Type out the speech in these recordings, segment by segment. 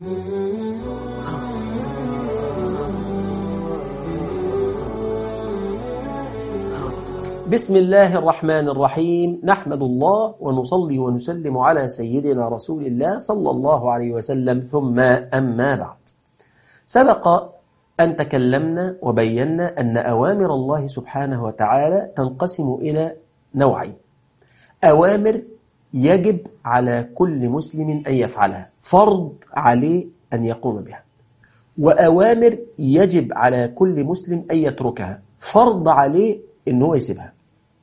بسم الله الرحمن الرحيم. نحمد الله ونصلي ونسلم على سيدنا رسول الله صلى الله عليه وسلم، ثم أما بعد. سبق أن تكلمنا وبينا أن أوامر الله سبحانه وتعالى تنقسم إلى نوعين: أوامر يجب على كل مسلم أن يفعلها، فرض عليه أن يقوم بها، وأوامر يجب على كل مسلم أن يتركها، فرض عليه أنه يسيبها.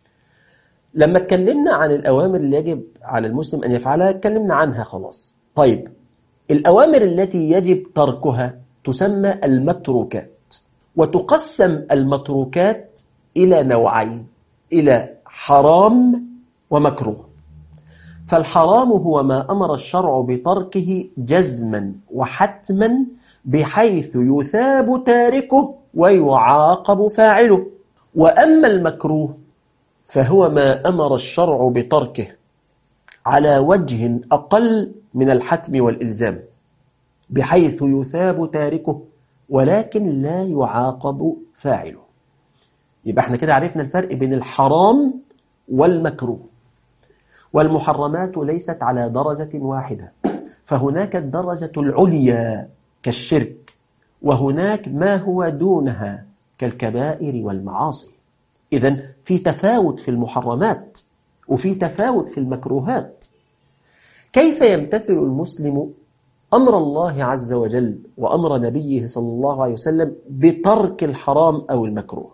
لما اتكلمنا عن الأوامر اللي يجب على المسلم أن يفعلها اتكلمنا عنها خلاص. طيب، الأوامر التي يجب تركها تسمى المتروكات، وتقسم المتروكات إلى نوعين: إلى حرام ومكروه. فالحرام هو ما أمر الشرع بتركه جزما وحتما بحيث يثاب تاركه ويعاقب فاعله. وأما المكروه فهو ما أمر الشرع بتركه على وجه أقل من الحتم والإلزام بحيث يثاب تاركه ولكن لا يعاقب فاعله. يبقى احنا كده عرفنا الفرق بين الحرام والمكروه. والمحرمات ليست على درجة واحدة، فهناك الدرجة العليا كالشرك، وهناك ما هو دونها كالكبائر والمعاصي. إذن في تفاوت في المحرمات وفي تفاوت في المكروهات. كيف يمتثل المسلم أمر الله عز وجل وأمر نبيه صلى الله عليه وسلم بترك الحرام أو المكروه؟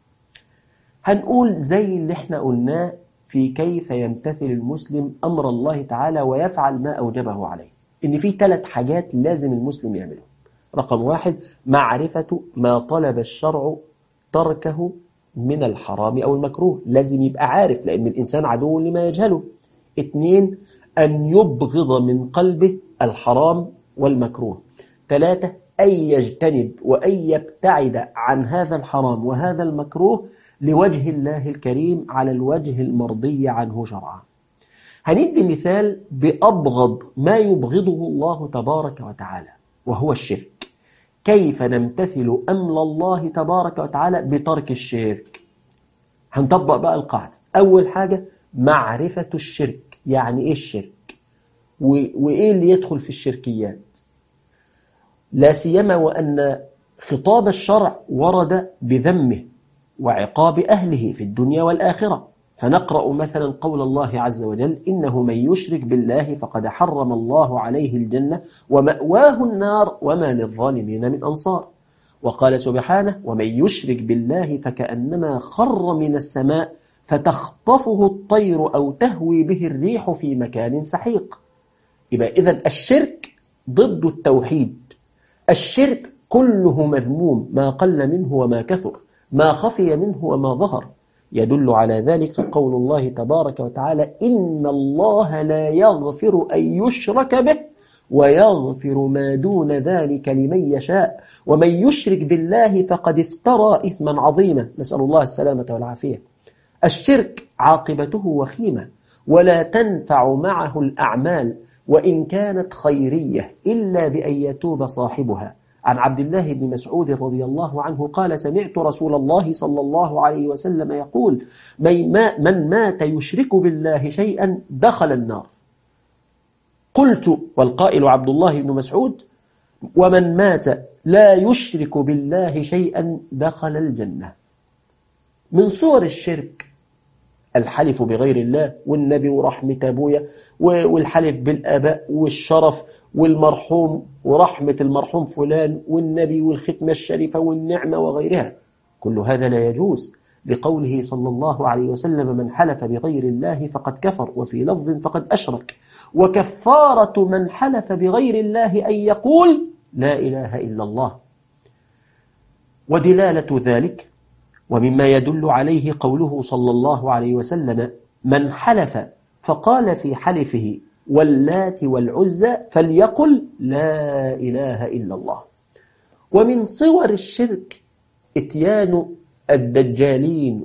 هنقول زي اللي احنا قلناه في كيف يمتثل المسلم أمر الله تعالى ويفعل ما أوجبه عليه، إن في 3 حاجات لازم المسلم يعمله. رقم 1: معرفة ما طلب الشرع تركه من الحرام أو المكروه، لازم يبقى عارف لأن الإنسان عدو لما يجهله. 2: أن يبغض من قلبه الحرام والمكروه. 3: أن يجتنب وأن يبتعد عن هذا الحرام وهذا المكروه لوجه الله الكريم على الوجه المرضي عنه شرعا. هندي مثال بأبغض ما يبغضه الله تبارك وتعالى وهو الشرك. كيف نمتثل أمر الله تبارك وتعالى بترك الشرك؟ هنطبق بقى القاعدة. أول حاجة معرفة الشرك. يعني إيه الشرك؟ وإيه اللي يدخل في الشركيات؟ لا سيما وأن خطاب الشرع ورد بذمه وعقاب أهله في الدنيا والآخرة. فنقرأ مثلا قول الله عز وجل: إنه من يشرك بالله فقد حرم الله عليه الجنة ومأواه النار وما للظالمين من أنصار. وقال سبحانه: ومن يشرك بالله فكأنما خر من السماء فتخطفه الطير أو تهوي به الريح في مكان سحيق. يبقى إذن الشرك ضد التوحيد. الشرك كله مذموم، ما قل منه وما كثر، ما خفي منه وما ظهر. يدل على ذلك قول الله تبارك وتعالى: إن الله لا يغفر أن يشرك به ويغفر ما دون ذلك لمن يشاء ومن يشرك بالله فقد افترى إثما عظيما. نسأل الله السلامة والعافية. الشرك عاقبته وخيمة ولا تنفع معه الأعمال وإن كانت خيرية إلا بأن يتوب صاحبها. عن عبد الله بن مسعود رضي الله عنه قال: سمعت رسول الله صلى الله عليه وسلم يقول: من مات يشرك بالله شيئا دخل النار. قلت، والقائل عبد الله بن مسعود: ومن مات لا يشرك بالله شيئا دخل الجنة. من صور الشرك الحلف بغير الله والنبي ورحمة أبويا، والحلف بالآباء والشرف والمرحوم ورحمة المرحوم فلان والنبي والختمة الشريفة والنعمة وغيرها. كل هذا لا يجوز، لقوله صلى الله عليه وسلم: من حلف بغير الله فقد كفر، وفي لفظ فقد أشرك. وكفارة من حلف بغير الله أن يقول لا إله إلا الله. ودلالة ذلك ومما يدل عليه قوله صلى الله عليه وسلم: من حلف فقال في حلفه واللات والعزى فليقل لا إله إلا الله. ومن صور الشرك اتيان الدجالين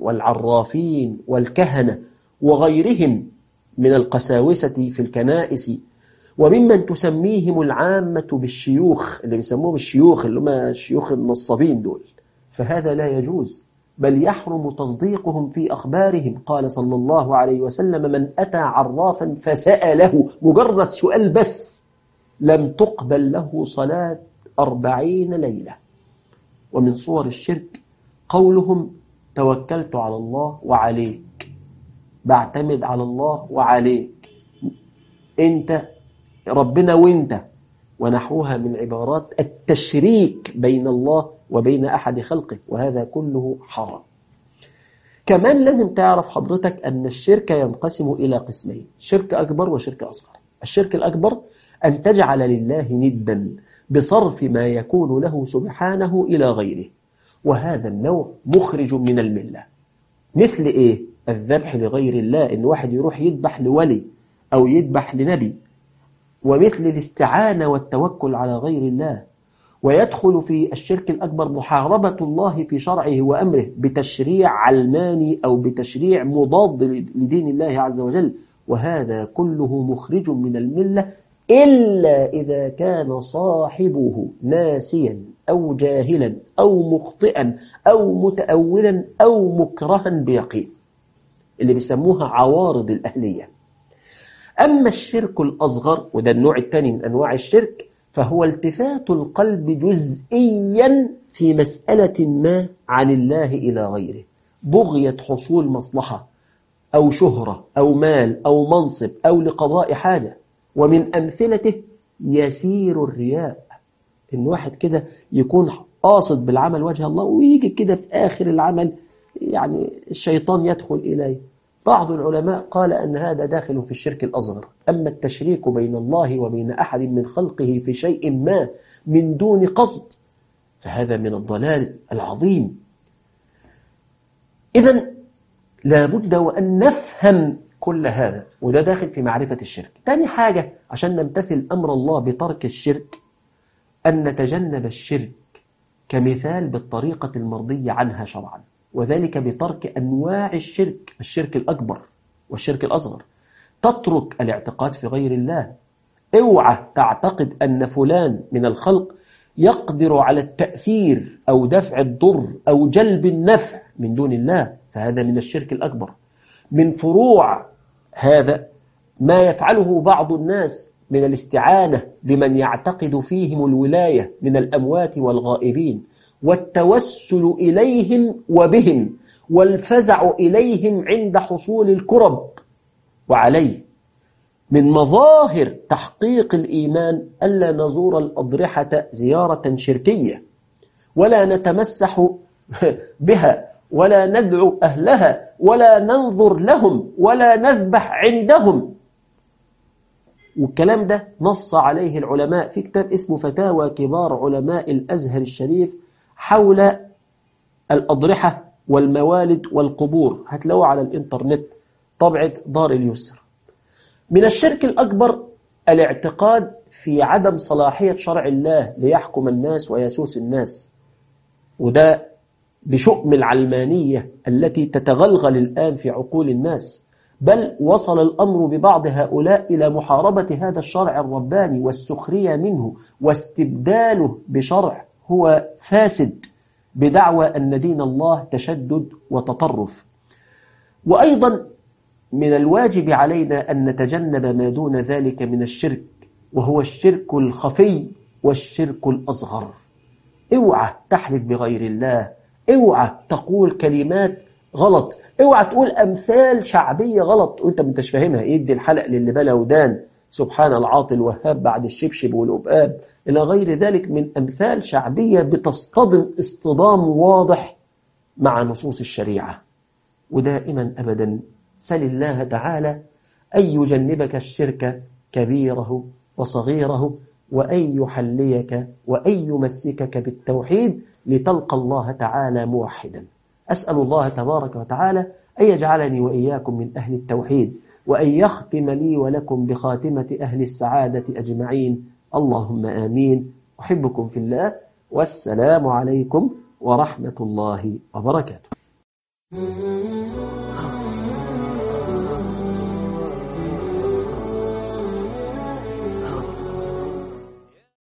والعرافين والكهنة وغيرهم من القساوسة في الكنائس وممن تسميهم العامة بالشيوخ، اللي بيسموهم الشيوخ اللي هم الشيوخ النصابين دول، فهذا لا يجوز، بل يحرم تصديقهم في أخبارهم. قال صلى الله عليه وسلم: من أتى عرافا فسأله، مجرد سؤال بس، لم تقبل له صلاة 40 ليلة. ومن صور الشرك قولهم: توكلت على الله وعليك، بعتمد على الله وعليك، انت ربنا وانت، ونحوها من عبارات التشريك بين الله وبين أحد خلقه، وهذا كله حرام. كمان لازم تعرف حضرتك أن الشرك ينقسم إلى قسمين: شرك أكبر وشرك أصغر. الشرك الأكبر أن تجعل لله ندا بصرف ما يكون له سبحانه إلى غيره، وهذا النوع مخرج من الملة. مثل إيه؟ الذبح لغير الله، إن واحد يروح يذبح لولي أو يذبح لنبي، ومثل الاستعانة والتوكل على غير الله. ويدخل في الشرك الأكبر محاربة الله في شرعه وأمره بتشريع علماني أو بتشريع مضاد لدين الله عز وجل، وهذا كله مخرج من الملة، إلا إذا كان صاحبه ناسيا أو جاهلا أو مخطئا أو متأولا أو مكرها بيقين، اللي بيسموها عوارض الأهلية. أما الشرك الأصغر، وده النوع الثاني من أنواع الشرك، فهو التفات القلب جزئيا في مسألة ما عن الله إلى غيره، بغية حصول مصلحة أو شهرة أو مال أو منصب أو لقضاء حاجة. ومن أمثلته يسير الرياء، إن واحد كده يكون قاصد بالعمل وجه الله، ويجي كده في آخر العمل يعني الشيطان يدخل إليه. بعض العلماء قال أن هذا داخل في الشرك الأصغر. أما التشريك بين الله وبين أحد من خلقه في شيء ما من دون قصد، فهذا من الضلال العظيم. إذن لابد وأن نفهم كل هذا، وده داخل في معرفة الشرك. تاني حاجة عشان نمتثل أمر الله بترك الشرك، أن نتجنب الشرك كمثال بالطريقة المرضية عنها شرعا، وذلك بترك أنواع الشرك: الشرك الأكبر والشرك الأصغر. تترك الاعتقاد في غير الله. اوعى تعتقد أن فلان من الخلق يقدر على التأثير أو دفع الضر أو جلب النفع من دون الله، فهذا من الشرك الأكبر. من فروع هذا ما يفعله بعض الناس من الاستعانة بمن يعتقد فيهم الولاية من الأموات والغائبين، والتوسل إليهم وبهم، والفزع إليهم عند حصول الكرب. وعليه من مظاهر تحقيق الإيمان ألا نزور الأضرحة زيارة شركية، ولا نتمسح بها، ولا ندعو أهلها، ولا ننظر لهم، ولا نذبح عندهم. والكلام ده نص عليه العلماء في كتاب اسمه فتاوى كبار علماء الأزهر الشريف حول الأضرحة والموالد والقبور، هتلاقوه على الإنترنت، طبعة دار اليسر. من الشرك الأكبر الاعتقاد في عدم صلاحية شرع الله ليحكم الناس ويسوس الناس، وده بشؤم العلمانية التي تتغلغل الآن في عقول الناس، بل وصل الأمر ببعض هؤلاء إلى محاربة هذا الشرع الرباني والسخرية منه واستبداله بشرع هو فاسد، بدعوى أن دين الله تشدد وتطرف. وأيضا من الواجب علينا أن نتجنب ما دون ذلك من الشرك، وهو الشرك الخفي والشرك الأصغر. اوعى تحلف بغير الله، اوعى تقول كلمات غلط، اوعى تقول أمثال شعبية غلط وانت مش فاهمها. يدي الحلق للي بلا ودان، سبحان العاطي الوهاب بعد الشبشب والأبقاب، إلى غير ذلك من أمثال شعبية بتصطدم اصطدام واضح مع نصوص الشريعة. ودائما أبدا سل الله تعالى أن يجنبك الشرك كبيره وصغيره، وأن يحليك وأن يمسكك بالتوحيد لتلقى الله تعالى موحدا. أسأل الله تبارك وتعالى أن يجعلني وإياكم من أهل التوحيد، وأن يختم لي ولكم بخاتمة أهل السعادة أجمعين. اللهم آمين. أحبكم في الله، والسلام عليكم ورحمة الله وبركاته.